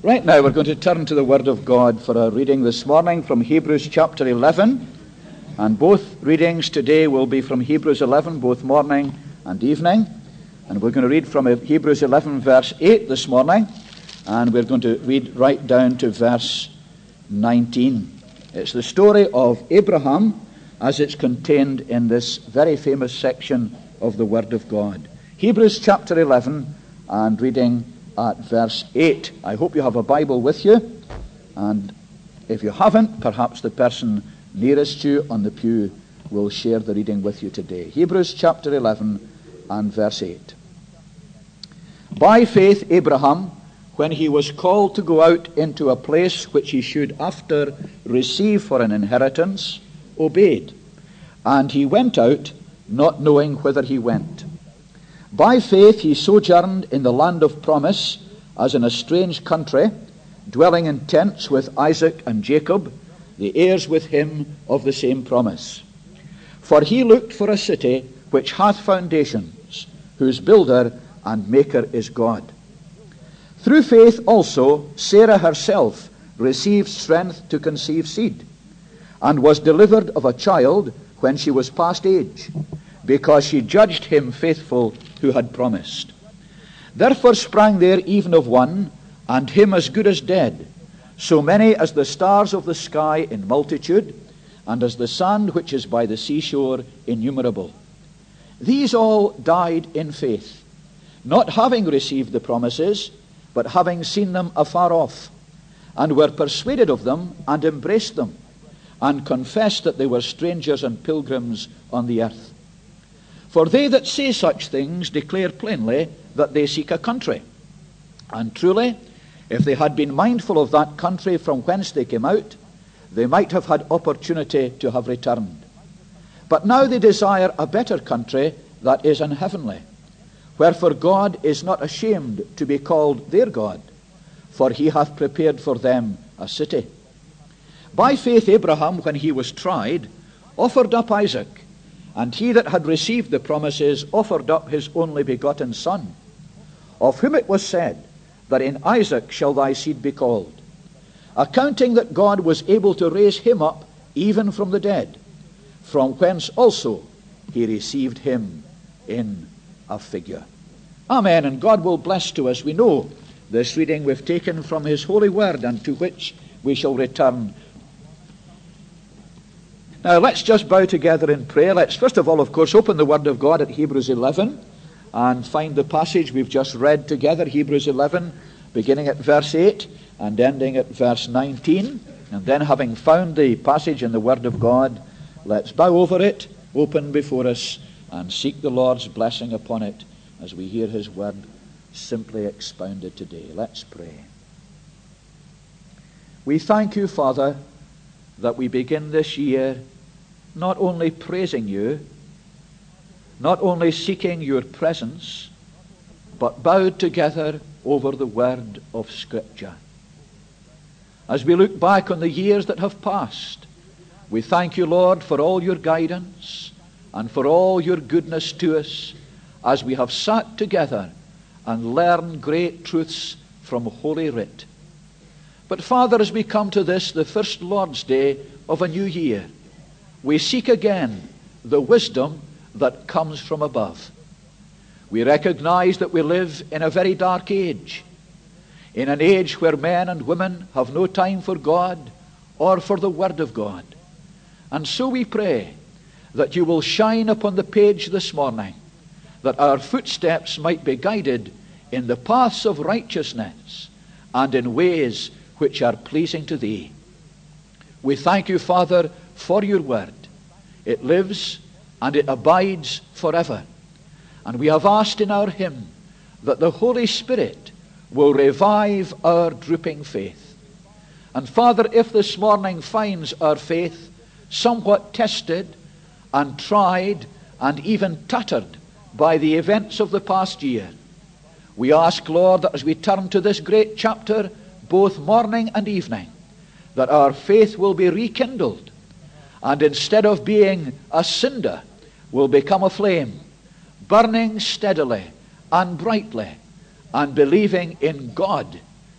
Right now we're going to turn to the Word of God for our reading this morning from Hebrews chapter 11. And both readings today will be from Hebrews 11, both morning and evening. And we're going to read from Hebrews 11 verse 8 this morning. And we're going to read right down to verse 19. It's the story of Abraham as it's contained in this very famous section of the Word of God. Hebrews chapter 11 and reading at verse 8. I hope you have a Bible with you, and if you haven't, perhaps the person nearest you on the pew will share the reading with you today. Hebrews chapter 11 and verse 8. By faith Abraham, when he was called to go out into a place which he should after receive for an inheritance, obeyed, and he went out, not knowing whither he went. By faith he sojourned in the land of promise, as in a strange country, dwelling in tents with Isaac and Jacob, the heirs with him of the same promise. For he looked for a city which hath foundations, whose builder and maker is God. Through faith also Sarah herself received strength to conceive seed, and was delivered of a child when she was past age, because she judged him faithful who had promised. Therefore sprang there even of one, and him as good as dead, so many as the stars of the sky in multitude, and as the sand which is by the seashore innumerable. These all died in faith, not having received the promises, but having seen them afar off, and were persuaded of them, and embraced them, and confessed that they were strangers and pilgrims on the earth. For they that say such things declare plainly that they seek a country. And truly, if they had been mindful of that country from whence they came out, they might have had opportunity to have returned. But now they desire a better country, that is an heavenly. Wherefore God is not ashamed to be called their God, for he hath prepared for them a city. By faith Abraham, when he was tried, offered up Isaac, and he that had received the promises offered up his only begotten son, of whom it was said, that in Isaac shall thy seed be called, accounting that God was able to raise him up even from the dead, from whence also he received him in a figure. Amen. And God will bless to us, we know, this reading we've taken from his holy word, and to which we shall return. Now let's just bow together in prayer. Let's first of all, of course, open the Word of God at Hebrews 11 and find the passage we've just read together, Hebrews 11, beginning at verse 8 and ending at verse 19. And then, having found the passage in the Word of God, let's bow over it, open before us, and seek the Lord's blessing upon it as we hear his Word simply expounded today. Let's pray. We thank you, Father, that we begin this year not only praising you, not only seeking your presence, but bowed together over the word of Scripture. As we look back on the years that have passed, we thank you, Lord, for all your guidance and for all your goodness to us as we have sat together and learned great truths from Holy Writ. But Father, as we come to this, the first Lord's Day of a new year, we seek again the wisdom that comes from above. We recognize that we live in a very dark age, in an age where men and women have no time for God or for the Word of God. And so we pray that you will shine upon the page this morning, that our footsteps might be guided in the paths of righteousness and in ways which are pleasing to thee. We thank you, Father, for your word. It lives and it abides forever. And we have asked in our hymn that the Holy Spirit will revive our drooping faith. And Father, if this morning finds our faith somewhat tested and tried and even tattered by the events of the past year, we ask, Lord, that as we turn to this great chapter, both morning and evening, that our faith will be rekindled, and instead of being a cinder, will become a flame, burning steadily and brightly, and believing in God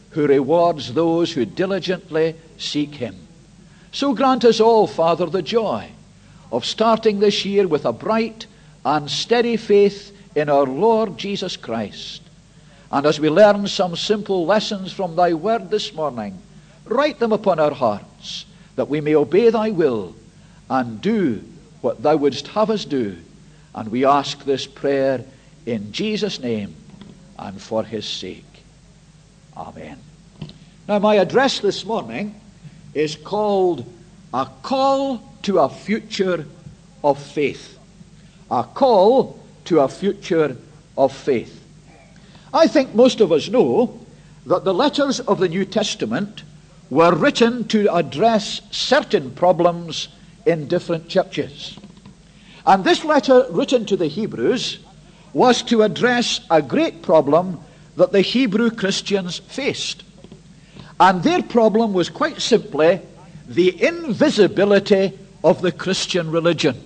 who rewards those who diligently seek him. So grant us all, Father, the joy of starting this year with a bright and steady faith in our Lord Jesus Christ. And as we learn some simple lessons from thy word this morning, write them upon our hearts, that we may obey thy will and do what thou wouldst have us do. And we ask this prayer in Jesus' name and for his sake. Amen. Now, my address this morning is called A Call to a Future of Faith. A Call to a Future of Faith. I think most of us know that the letters of the New Testament were written to address certain problems in different churches. And this letter written to the Hebrews was to address a great problem that the Hebrew Christians faced. And their problem was quite simply the invisibility of the Christian religion.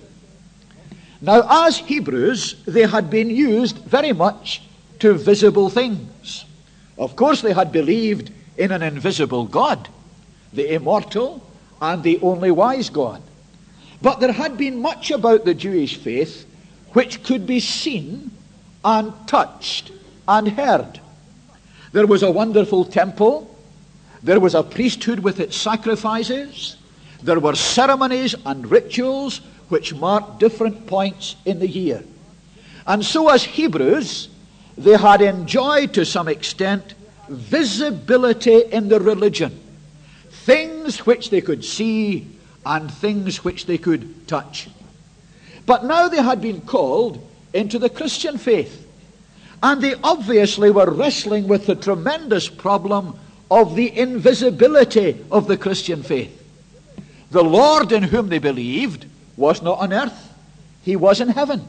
Now, as Hebrews, they had been used very much to visible things. Of course, they had believed in an invisible God, the immortal and the only wise God. But there had been much about the Jewish faith which could be seen and touched and heard. There was a wonderful temple. There was a priesthood with its sacrifices. There were ceremonies and rituals which marked different points in the year. And so as Hebrews, they had enjoyed to some extent visibility in the religion. Things which they could see and things which they could touch. But now they had been called into the Christian faith. And they obviously were wrestling with the tremendous problem of the invisibility of the Christian faith. The Lord in whom they believed was not on earth. He was in heaven.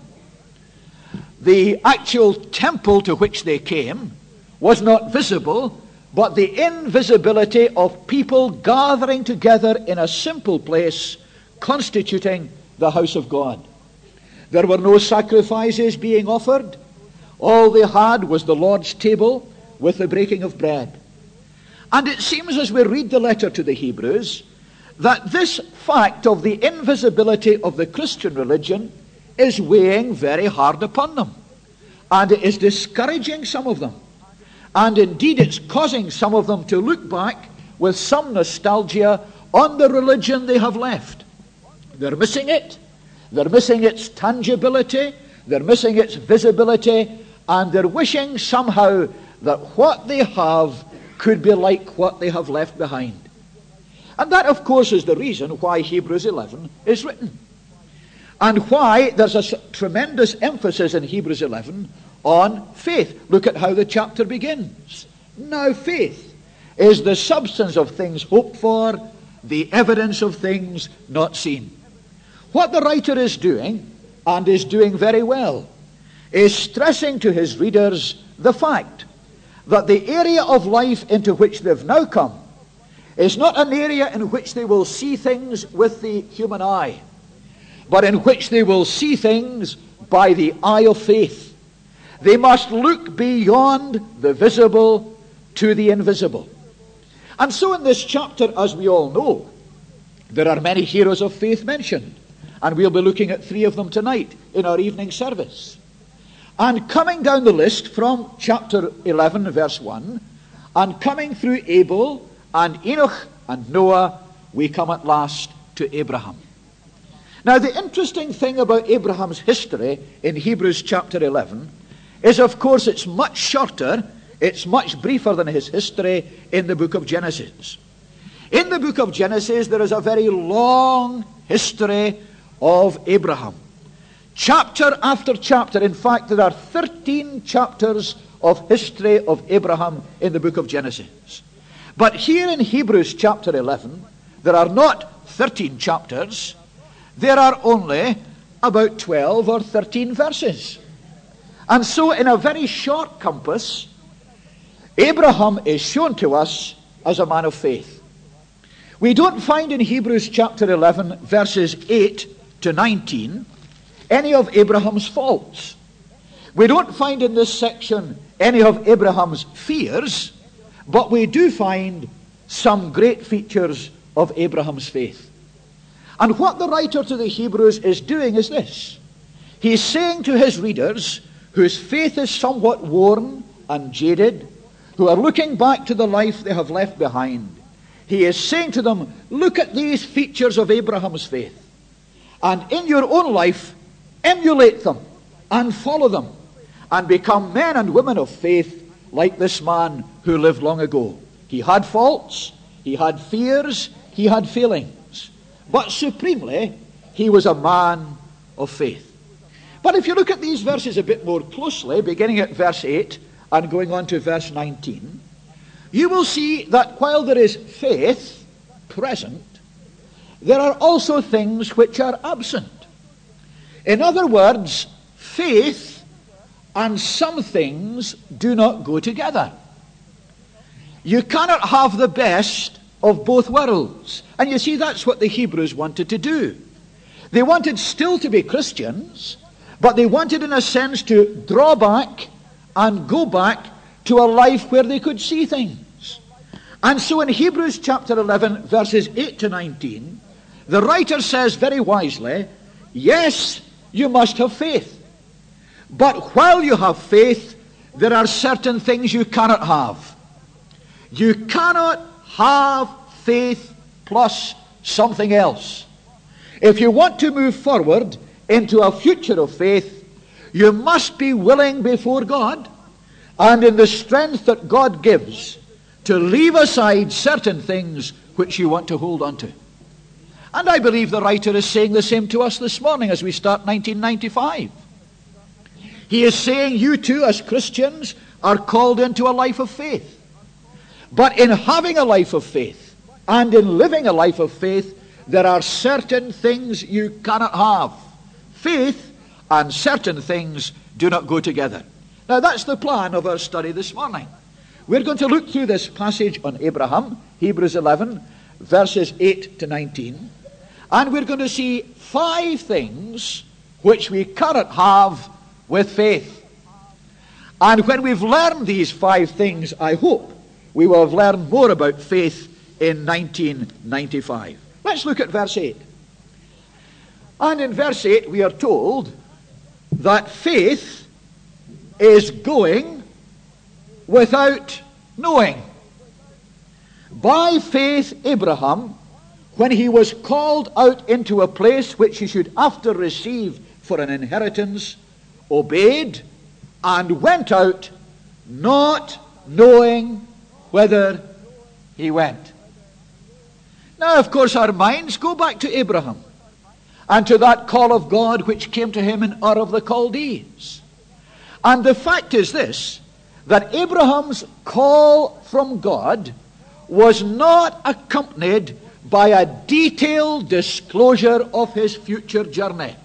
The actual temple to which they came was not visible, but the invisibility of people gathering together in a simple place, constituting the house of God. There were no sacrifices being offered. All they had was the Lord's table with the breaking of bread. And it seems as we read the letter to the Hebrews that this fact of the invisibility of the Christian religion is weighing very hard upon them. And it is discouraging some of them. And indeed it's causing some of them to look back with some nostalgia on the religion they have left. They're missing it. They're missing its tangibility. They're missing its visibility. And they're wishing somehow that what they have could be like what they have left behind. And that, of course, is the reason why Hebrews 11 is written. And why there's a tremendous emphasis in Hebrews 11 on faith. Look at how the chapter begins. Now faith is the substance of things hoped for, the evidence of things not seen. What the writer is doing, and is doing very well, is stressing to his readers the fact that the area of life into which they've now come is not an area in which they will see things with the human eye, but in which they will see things by the eye of faith. They must look beyond the visible to the invisible. And so in this chapter, as we all know, there are many heroes of faith mentioned. And we'll be looking at 3 of them tonight in our evening service. And coming down the list from chapter 11, verse 1, and coming through Abel and Enoch and Noah, we come at last to Abraham. Now, the interesting thing about Abraham's history in Hebrews chapter 11 is, of course, it's much shorter, it's much briefer than his history in the book of Genesis. In the book of Genesis, there is a very long history of Abraham. Chapter after chapter. In fact, there are 13 chapters of history of Abraham in the book of Genesis. But here in Hebrews chapter 11, there are not 13 chapters. There are only about 12 or 13 verses. And so in a very short compass, Abraham is shown to us as a man of faith. We don't find in Hebrews chapter 11, verses 8 to 19, any of Abraham's faults. We don't find in this section any of Abraham's fears, but we do find some great features of Abraham's faith. And what the writer to the Hebrews is doing is this. He's saying to his readers, whose faith is somewhat worn and jaded, who are looking back to the life they have left behind, he is saying to them, look at these features of Abraham's faith, and in your own life, emulate them and follow them, and become men and women of faith like this man who lived long ago. He had faults, he had fears, he had failings, but supremely, he was a man of faith. But if you look at these verses a bit more closely, beginning at verse 8 and going on to verse 19, you will see that while there is faith present, there are also things which are absent. In other words, faith and some things do not go together. You cannot have the best of both worlds. And you see, that's what the Hebrews wanted to do. They wanted still to be Christians, but they wanted, in a sense, to draw back and go back to a life where they could see things. And so in Hebrews chapter 11, verses 8 to 19, the writer says very wisely, yes, you must have faith. But while you have faith, there are certain things you cannot have. You cannot have faith plus something else. If you want to move forward into a future of faith, you must be willing before God and in the strength that God gives to leave aside certain things which you want to hold on to. And I believe the writer is saying the same to us this morning as we start 1995. He is saying you too, as Christians, are called into a life of faith. But in having a life of faith and in living a life of faith, there are certain things you cannot have. Faith and certain things do not go together. Now that's the plan of our study this morning. We're going to look through this passage on Abraham, Hebrews 11, verses 8 to 19, and we're going to see 5 things which we cannot have with faith. And when we've learned these 5 things, I hope we will have learned more about faith in 1995. Let's look at verse 8. And in verse 8 we are told that faith is going without knowing. By faith Abraham, when he was called out into a place which he should after receive for an inheritance, obeyed and went out, not knowing whither he went. Now, of course, our minds go back to Abraham and to that call of God which came to him in Ur of the Chaldees. And the fact is this, that Abraham's call from God was not accompanied by a detailed disclosure of his future journey.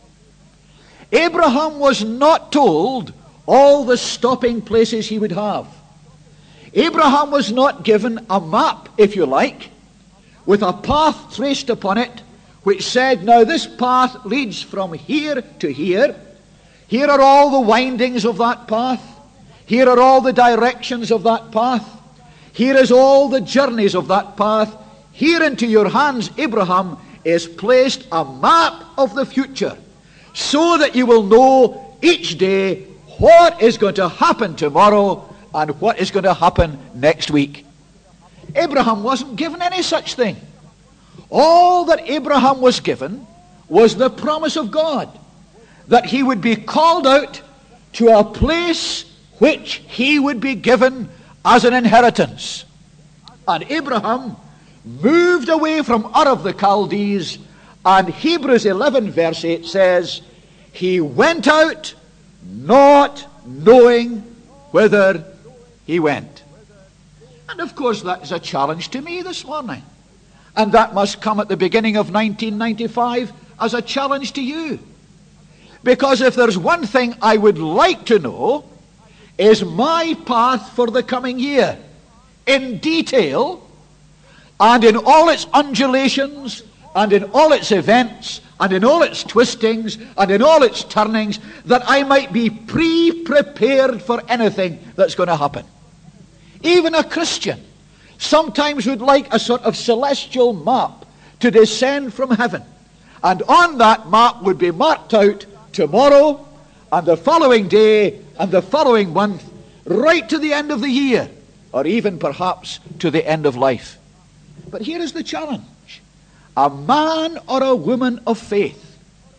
Abraham was not told all the stopping places he would have. Abraham was not given a map, if you like, with a path traced upon it, which said, now this path leads from here to here. Here are all the windings of that path. Here are all the directions of that path. Here is all the journeys of that path. Here into your hands, Abraham, is placed a map of the future, so that you will know each day what is going to happen tomorrow and what is going to happen next week. Abraham wasn't given any such thing. All that Abraham was given was the promise of God, that he would be called out to a place which he would be given as an inheritance. And Abraham moved away from Ur of the Chaldees, and Hebrews 11 verse 8 says, he went out not knowing whither he went. And of course that is a challenge to me this morning. And that must come at the beginning of 1995 as a challenge to you. Because if there's one thing I would like to know, is my path for the coming year, in detail, and in all its undulations, and in all its events, and in all its twistings, and in all its turnings, that I might be pre-prepared for anything that's going to happen. even a Christian, sometimes would like a sort of celestial map to descend from heaven. And on that map would be marked out tomorrow and the following day and the following month, right to the end of the year, or even perhaps to the end of life. But here is the challenge. A man or a woman of faith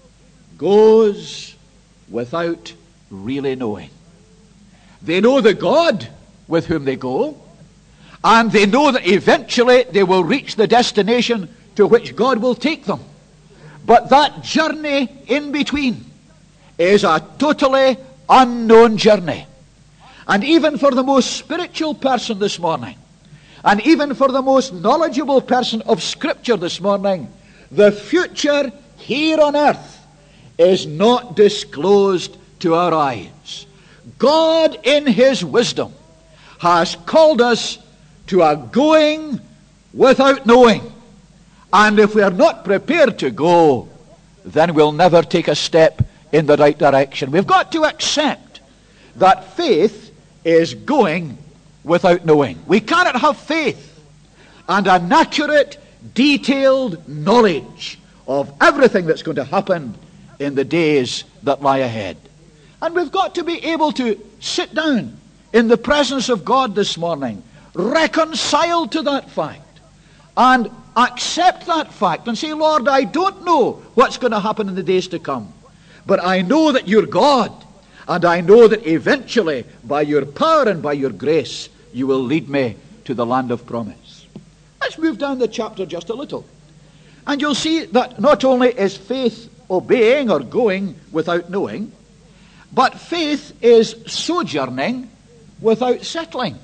goes without really knowing. They know the God with whom they go, and they know that eventually they will reach the destination to which God will take them. But that journey in between is a totally unknown journey. And even for the most spiritual person this morning, and even for the most knowledgeable person of Scripture this morning, the future here on earth is not disclosed to our eyes. God in His wisdom has called us to a going without knowing. And if we are not prepared to go, then we'll never take a step in the right direction. We've got to accept that faith is going without knowing. We cannot have faith and an accurate, detailed knowledge of everything that's going to happen in the days that lie ahead. And we've got to be able to sit down in the presence of God this morning, reconciled to that fact, and accept that fact and say, Lord, I don't know what's going to happen in the days to come, but I know that you're God, and I know that eventually, by your power and by your grace, you will lead me to the land of promise. Let's move down the chapter just a little. And you'll see that not only is faith obeying or going without knowing, but faith is sojourning without settling.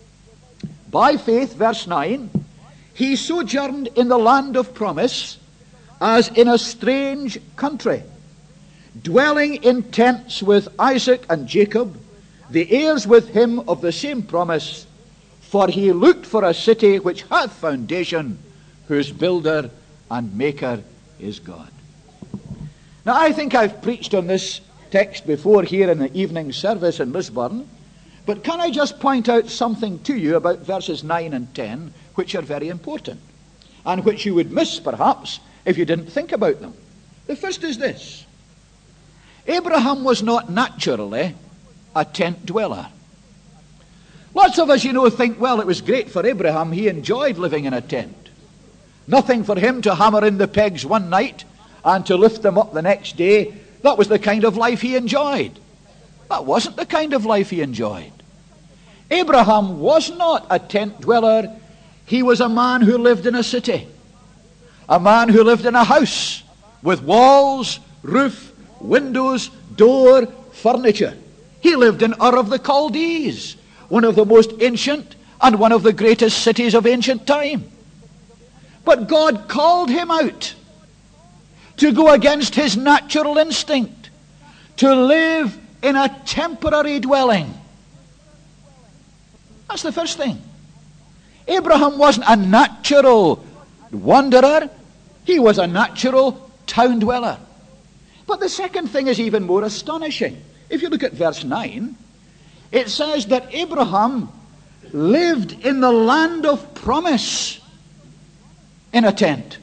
By faith, verse 9, he sojourned in the land of promise as in a strange country, dwelling in tents with Isaac and Jacob, the heirs with him of the same promise, for he looked for a city which hath foundation, whose builder and maker is God. Now, I think I've preached on this text before here in the evening service in Lisburn, but can I just point out something to you about verses 9 and 10, which are very important, and which you would miss, perhaps, if you didn't think about them. The first is this. Abraham was not naturally a tent dweller. Lots of us, think, well, it was great for Abraham. He enjoyed living in a tent. Nothing for him to hammer in the pegs one night and to lift them up the next day. That was the kind of life he enjoyed. That wasn't the kind of life he enjoyed. Abraham was not a tent dweller. He was a man who lived in a city. A man who lived in a house with walls, roof, windows, door, furniture. He lived in Ur of the Chaldees, one of the most ancient and one of the greatest cities of ancient time. But God called him out to go against his natural instinct, to live in a temporary dwelling. That's the first thing. Abraham wasn't a natural wanderer. He was a natural town dweller. But the second thing is even more astonishing. If you look at verse 9, it says that Abraham lived in the land of promise in a tent.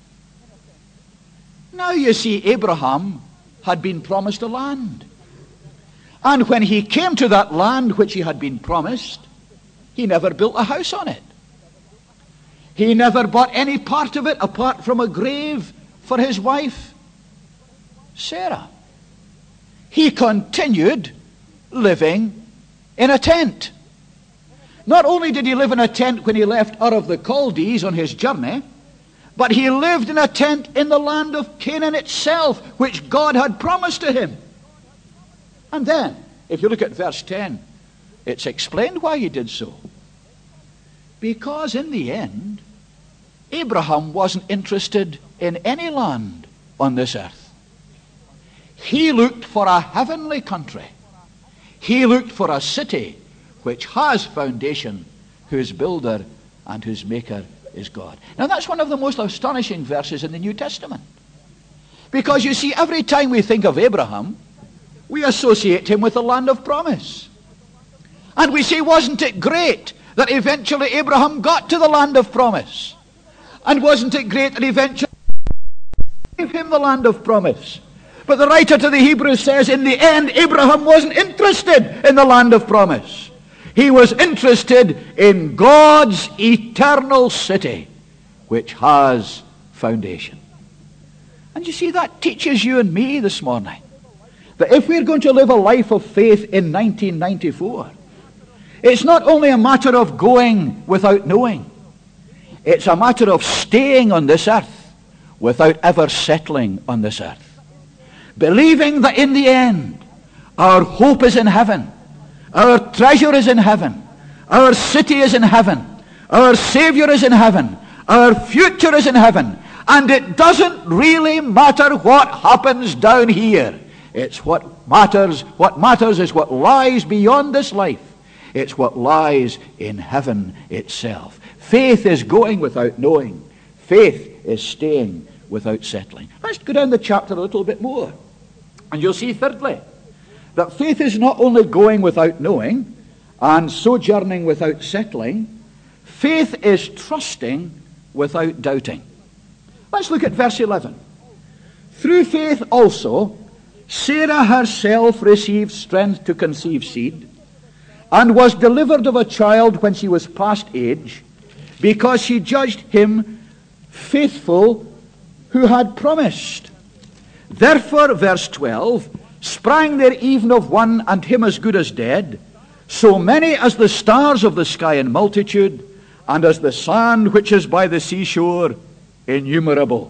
Now you see, Abraham had been promised a land. And when he came to that land which he had been promised, he never built a house on it. He never bought any part of it apart from a grave for his wife, Sarah. He continued living in a tent. Not only did he live in a tent when he left Ur of the Chaldees on his journey, but he lived in a tent in the land of Canaan itself, which God had promised to him. And then, if you look at verse 10, it's explained why he did so. Because in the end, Abraham wasn't interested in any land on this earth. He looked for a heavenly country. He looked for a city which has foundation, whose builder and whose maker is God. Now that's one of the most astonishing verses in the New Testament. Because you see, every time we think of Abraham, we associate him with the land of promise. And we say, wasn't it great that eventually Abraham got to the land of promise. And wasn't it great that eventually gave him the land of promise? But the writer to the Hebrews says in the end, Abraham wasn't interested in the land of promise. He was interested in God's eternal city, which has foundation. And you see, that teaches you and me this morning that if we're going to live a life of faith in 1994, it's not only a matter of going without knowing. It's a matter of staying on this earth without ever settling on this earth. Believing that in the end, our hope is in heaven, our treasure is in heaven, our city is in heaven, our Savior is in heaven, our future is in heaven, and it doesn't really matter what happens down here. It's what matters. What matters is what lies beyond this life. It's what lies in heaven itself. Faith is going without knowing. Faith is staying without settling. Let's go down the chapter a little bit more. And you'll see, thirdly, that faith is not only going without knowing and sojourning without settling. Faith is trusting without doubting. Let's look at verse 11. Through faith also, Sarah herself received strength to conceive seed, and was delivered of a child when she was past age, because she judged him faithful who had promised. Therefore, verse 12, sprang there even of one, and him as good as dead, so many as the stars of the sky in multitude, and as the sand which is by the seashore, innumerable.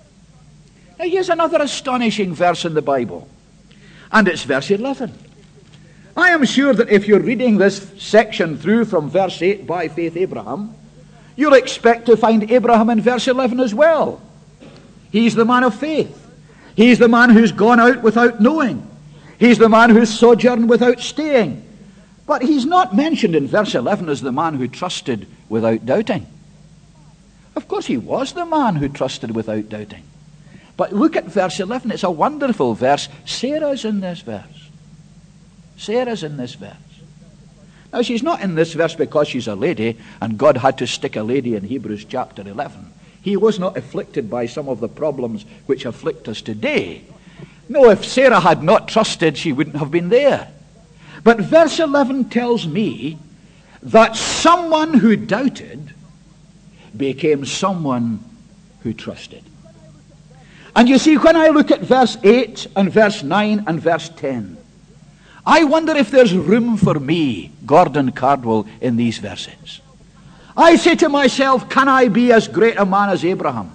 Now here's another astonishing verse in the Bible, and it's verse 11. I am sure that if you're reading this section through from verse 8, by faith Abraham, you'll expect to find Abraham in verse 11 as well. He's the man of faith. He's the man who's gone out without knowing. He's the man who's sojourned without staying. But he's not mentioned in verse 11 as the man who trusted without doubting. Of course, he was the man who trusted without doubting. But look at verse 11. It's a wonderful verse. Sarah's in this verse. Sarah's in this verse. Now, she's not in this verse because she's a lady, and God had to stick a lady in Hebrews chapter 11. He was not afflicted by some of the problems which afflict us today. No, if Sarah had not trusted, she wouldn't have been there. But verse 11 tells me that someone who doubted became someone who trusted. And you see, when I look at verse 8 and verse 9 and verse 10, I wonder if there's room for me, Gordon Cardwell, in these verses. I say to myself, can I be as great a man as Abraham?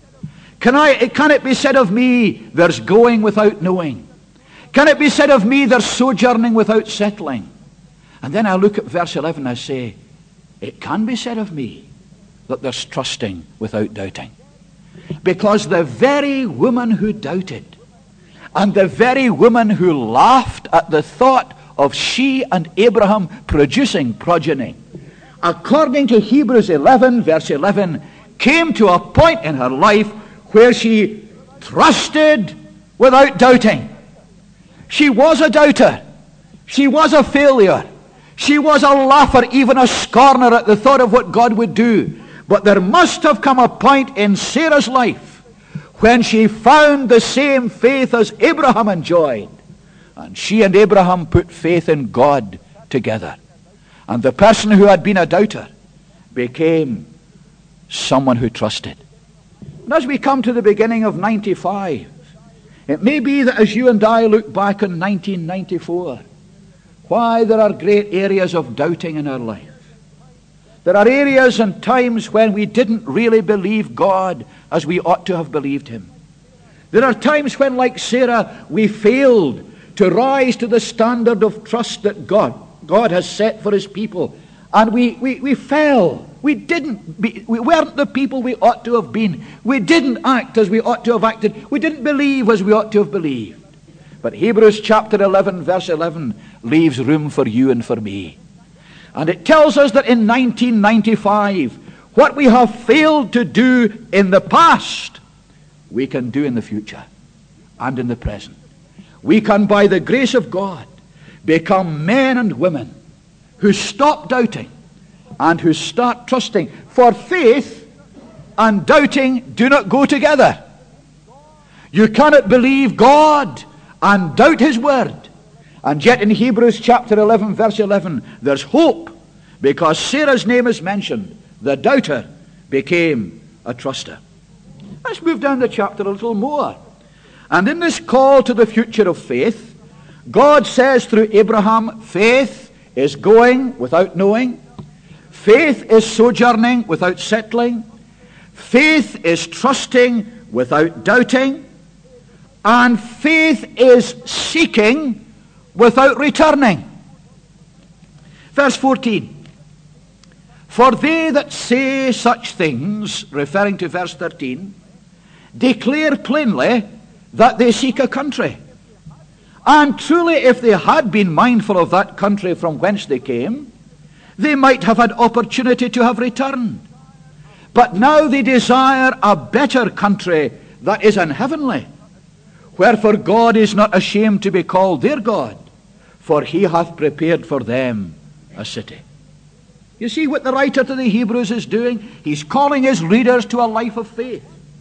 Can it be said of me, there's going without knowing? Can it be said of me, there's sojourning without settling? And then I look at verse 11 and I say, it can be said of me that there's trusting without doubting. Because the very woman who doubted, and the very woman who laughed at the thought of she and Abraham producing progeny, according to Hebrews 11, verse 11, came to a point in her life where she trusted without doubting. She was a doubter. She was a failure. She was a laugher, even a scorner at the thought of what God would do. But there must have come a point in Sarah's life when she found the same faith as Abraham enjoyed. And she and Abraham put faith in God together. And the person who had been a doubter became someone who trusted. And as we come to the beginning of 95, it may be that as you and I look back on 1994, why there are great areas of doubting in our life. There are areas and times when we didn't really believe God as we ought to have believed him. There are times when, like Sarah, we failed to rise to the standard of trust that God has set for his people. And we fell. We weren't the people we ought to have been. We didn't act as we ought to have acted. We didn't believe as we ought to have believed. But Hebrews chapter 11, verse 11, leaves room for you and for me. And it tells us that in 1995, what we have failed to do in the past, we can do in the future and in the present. We can, by the grace of God, become men and women who stop doubting and who start trusting. For faith and doubting do not go together. You cannot believe God and doubt his word. And yet in Hebrews chapter 11, verse 11, there's hope, because Sarah's name is mentioned. The doubter became a truster. Let's move down the chapter a little more. And in this call to the future of faith, God says through Abraham, faith is going without knowing. Faith is sojourning without settling. Faith is trusting without doubting. And faith is seeking without returning. Verse 14. For they that say such things, referring to verse 13, declare plainly that they seek a country. And truly, if they had been mindful of that country from whence they came, they might have had opportunity to have returned. But now they desire a better country that is unheavenly. Wherefore God is not ashamed to be called their God, for he hath prepared for them a city. You see what the writer to the Hebrews is doing? He's calling his readers to a life of faith.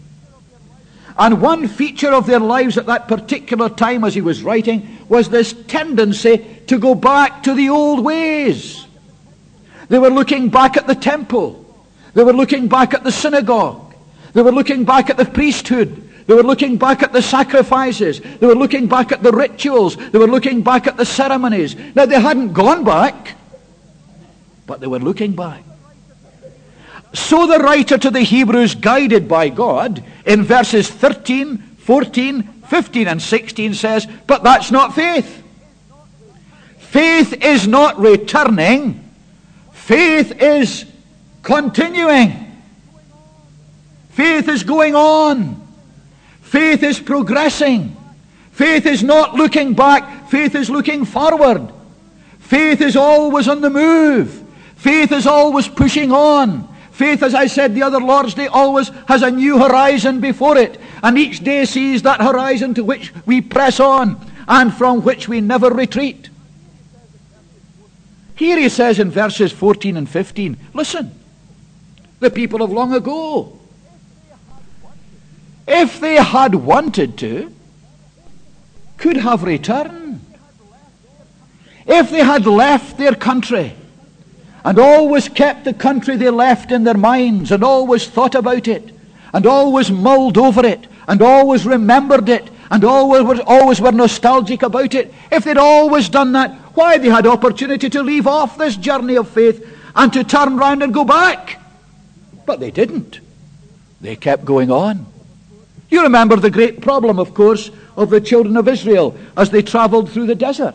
And one feature of their lives at that particular time as he was writing was this tendency to go back to the old ways. They were looking back at the temple. They were looking back at the synagogue. They were looking back at the priesthood. They were looking back at the sacrifices. They were looking back at the rituals. They were looking back at the ceremonies. Now, they hadn't gone back, but they were looking back. So the writer to the Hebrews, guided by God, in verses 13, 14, 15 and 16 says, but that's not faith. Faith is not returning. Faith is continuing. Faith is going on. Faith is progressing. Faith is not looking back. Faith is looking forward. Faith is always on the move. Faith is always pushing on. Faith, as I said the other Lord's Day, always has a new horizon before it. And each day sees that horizon to which we press on and from which we never retreat. Here he says in verses 14 and 15, listen, the people of long ago, if they had wanted to, could have returned. If they had left their country, and always kept the country they left in their minds, and always thought about it, and always mulled over it, and always remembered it, and always were nostalgic about it, if they'd always done that, why, they had opportunity to leave off this journey of faith and to turn round and go back. But they didn't. They kept going on. You remember the great problem, of course, of the children of Israel as they traveled through the desert.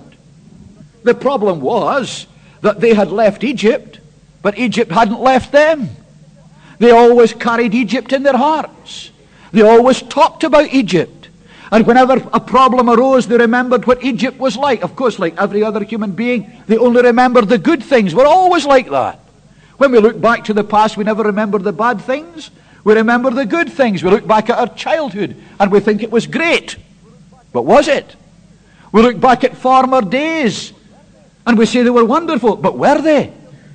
The problem was that they had left Egypt, but Egypt hadn't left them. They always carried Egypt in their hearts. They always talked about Egypt. And whenever a problem arose, they remembered what Egypt was like. Of course, like every other human being, they only remembered the good things. We're always like that. When we look back to the past, we never remember the bad things. We remember the good things. We look back at our childhood and we think it was great. But was it? We look back at former days and we say they were wonderful. But were they?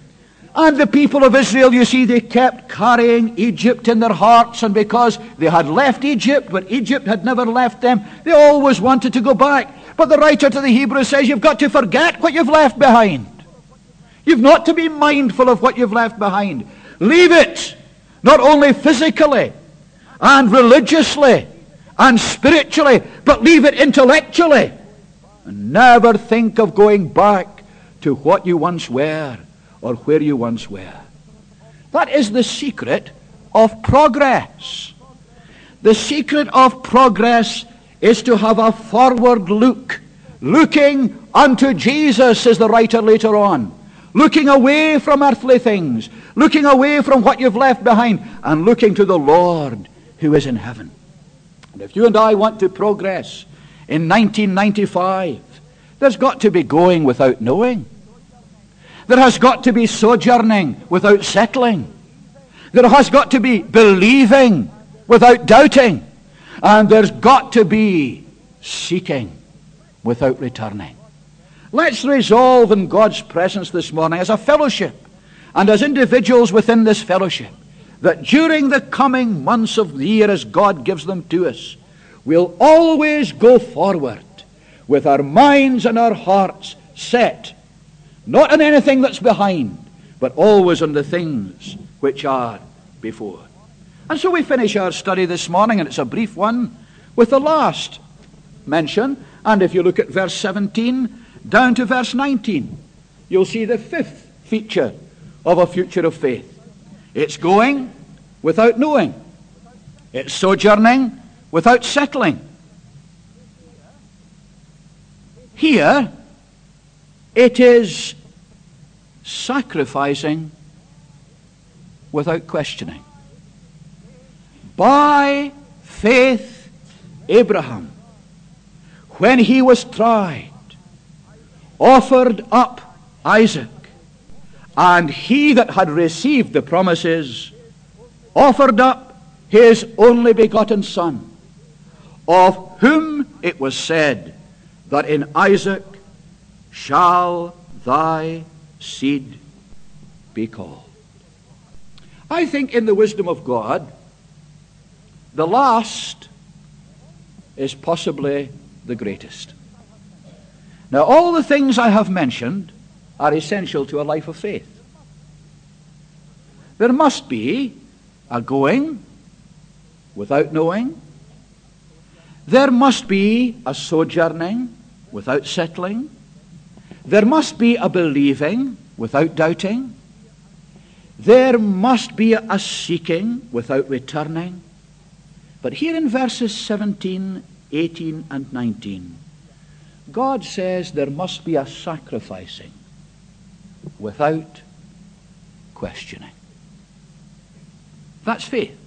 And the people of Israel, you see, they kept carrying Egypt in their hearts, and because they had left Egypt, but Egypt had never left them, they always wanted to go back. But the writer to the Hebrews says you've got to forget what you've left behind. You've not to be mindful of what you've left behind. Leave it, not only physically and religiously and spiritually, but leave it intellectually. And never think of going back to what you once were or where you once were. That is the secret of progress. The secret of progress is to have a forward look. Looking unto Jesus, says the writer later on. Looking away from earthly things. Looking away from what you've left behind. And looking to the Lord who is in heaven. And if you and I want to progress in 1995, there's got to be going without knowing. There has got to be sojourning without settling. There has got to be believing without doubting. And there's got to be seeking without returning. Let's resolve in God's presence this morning as a fellowship, and as individuals within this fellowship, that during the coming months of the year as God gives them to us, we'll always go forward with our minds and our hearts set, not on anything that's behind, but always on the things which are before. And so we finish our study this morning, and it's a brief one, with the last mention. And if you look at verse 17 down to verse 19, you'll see the fifth feature of a future of faith. It's going without knowing. It's sojourning without settling. Here, it is sacrificing without questioning. By faith, Abraham, when he was tried, offered up Isaac, and he that had received the promises offered up his only begotten son, of whom it was said that in Isaac shall thy seed be called. I think in the wisdom of God, the last is possibly the greatest. Now, all the things I have mentioned are essential to a life of faith. There must be a going without knowing. There must be a sojourning without settling. There must be a believing without doubting. There must be a seeking without returning. But here in verses 17, 18, and 19, God says there must be a sacrificing without questioning. That's faith.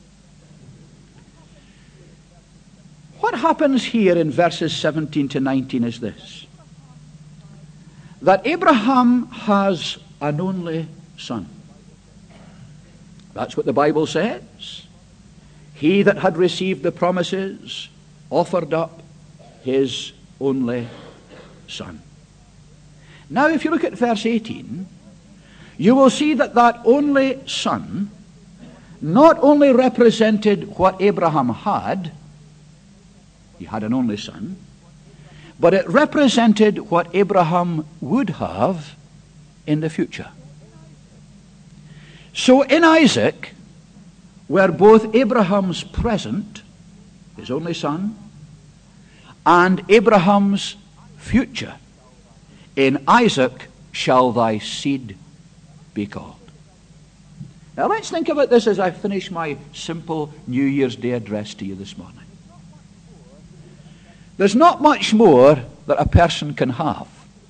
What happens here in verses 17 to 19 is this: that Abraham has an only son. That's what the Bible says. He that had received the promises offered up his only son. Now, if you look at verse 18, you will see that that only son not only represented what Abraham had, he had an only son, but it represented what Abraham would have in the future. So in Isaac were both Abraham's present, his only son, and Abraham's future. In Isaac shall thy seed be called. Now let's think about this as I finish my simple New Year's Day address to you this morning. There's not much more that a person can have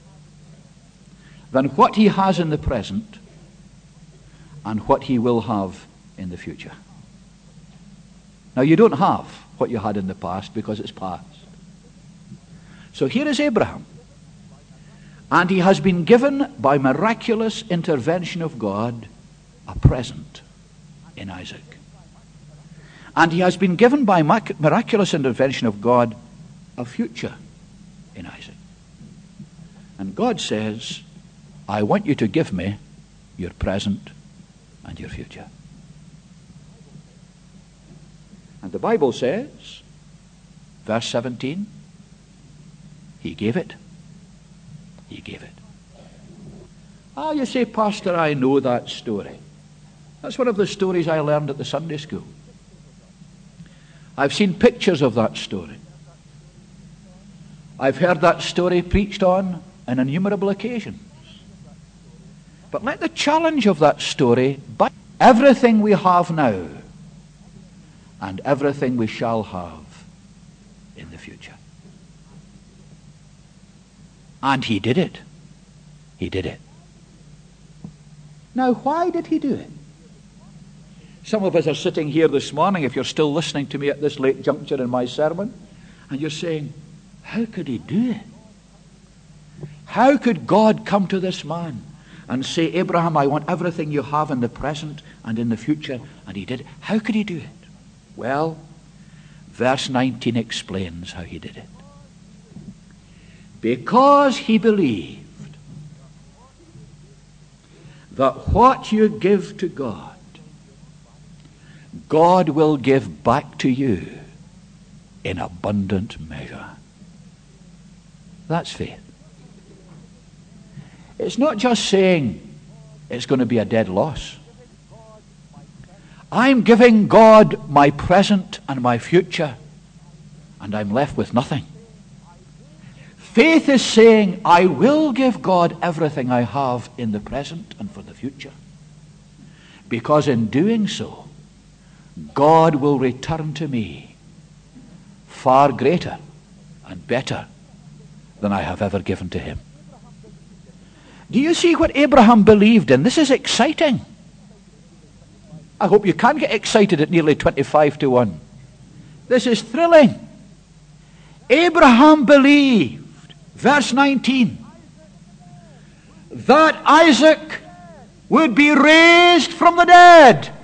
than what he has in the present and what he will have in the future. Now, you don't have what you had in the past because it's past. So here is Abraham, and he has been given by miraculous intervention of God a present in Isaac. And he has been given by miraculous intervention of God a future in Isaac. And God says, I want you to give me your present and your future. And the Bible says, verse 17, he gave it. He gave it. Ah, you say, Pastor, I know that story. That's one of the stories I learned at the Sunday school. I've seen pictures of that story. I've heard that story preached on innumerable occasions. But let the challenge of that story be everything we have now and everything we shall have in the future. And he did it. He did it. Now, why did he do it? Some of us are sitting here this morning, if you're still listening to me at this late juncture in my sermon, and you're saying, how could he do it? How could God come to this man and say, Abraham, I want everything you have in the present and in the future? And he did it. How could he do it? Well, verse 19 explains how he did it. Because he believed that what you give to God, God will give back to you in abundant measure. That's faith. It's not just saying it's going to be a dead loss. I'm giving God my present and my future, and I'm left with nothing. Faith is saying, I will give God everything I have in the present and for the future, because in doing so, God will return to me far greater and better than I have ever given to him. Do you see what Abraham believed in? This is exciting. I hope you can get excited at nearly 25-1. This is thrilling. Abraham believed, verse 19, that Isaac would be raised from the dead.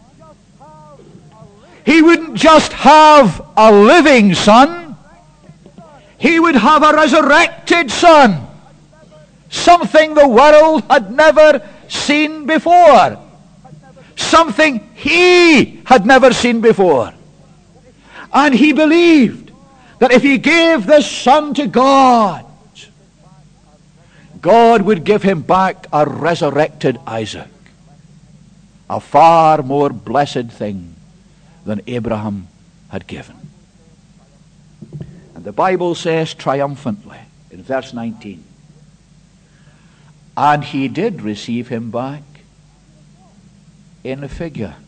He wouldn't just have a living son. He would have a resurrected son. Something the world had never seen before. Something he had never seen before. And he believed that if he gave this son to God, God would give him back a resurrected Isaac. A far more blessed thing than Abraham had given. And the Bible says triumphantly in verse 19, and he did receive him back in a figure.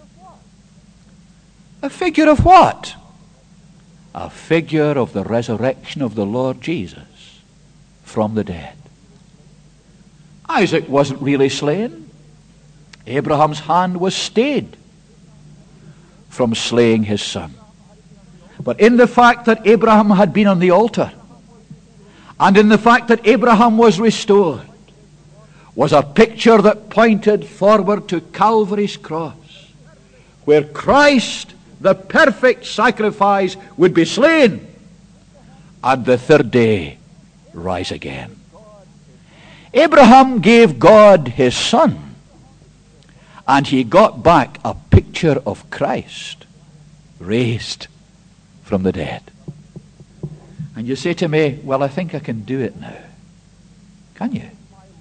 A figure of what? A figure of the resurrection of the Lord Jesus from the dead. Isaac wasn't really slain. Abraham's hand was stayed from slaying his son. But in the fact that Abraham had been on the altar, and in the fact that Abraham was restored, was a picture that pointed forward to Calvary's cross, where Christ, the perfect sacrifice, would be slain, and the third day rise again. Abraham gave God his son, and he got back a picture of Christ raised from the dead. And you say to me, well, I think I can do it now. Can you?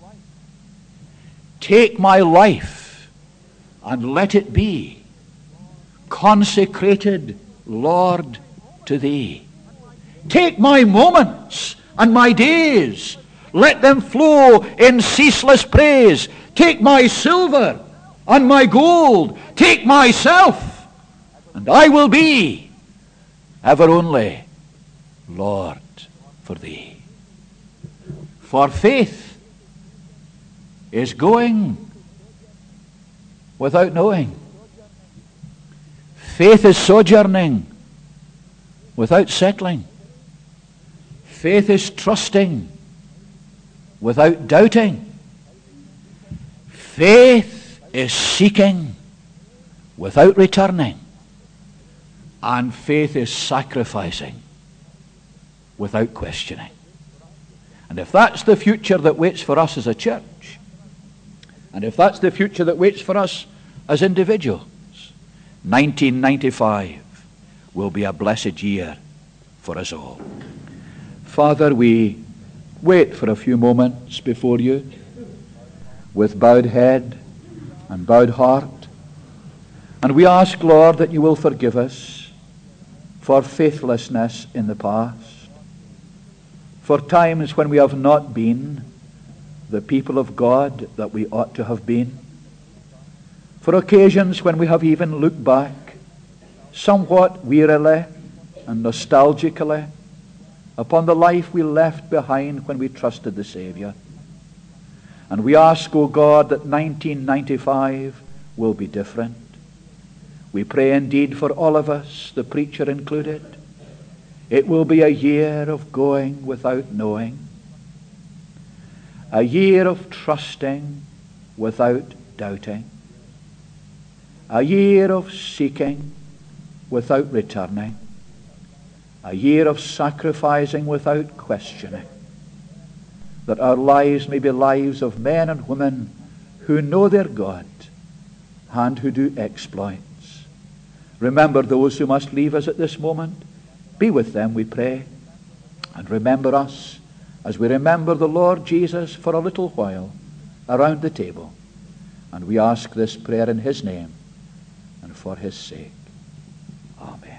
Take my life and let it be consecrated, Lord, to thee. Take my moments and my days, let them flow in ceaseless praise. Take my silver and my gold, take myself, and I will be ever only Lord for thee. For faith is going without knowing. Faith is sojourning without settling. Faith is trusting without doubting. Faith is seeking without returning. And faith is sacrificing without questioning. And if that's the future that waits for us as a church, and if that's the future that waits for us as individuals, 1995 will be a blessed year for us all. Father, we wait for a few moments before you with bowed head and bowed heart. And we ask, Lord, that you will forgive us for faithlessness in the past, for times when we have not been the people of God that we ought to have been, for occasions when we have even looked back somewhat wearily and nostalgically upon the life we left behind when we trusted the Savior. And we ask, O God, that 1995 will be different. We pray indeed for all of us, the preacher included. It will be a year of going without knowing, a year of trusting without doubting, a year of seeking without returning, a year of sacrificing without questioning, that our lives may be lives of men and women who know their God and who do exploits. Remember those who must leave us at this moment. Be with them, we pray. And remember us as we remember the Lord Jesus for a little while around the table. And we ask this prayer in his name and for his sake. Amen.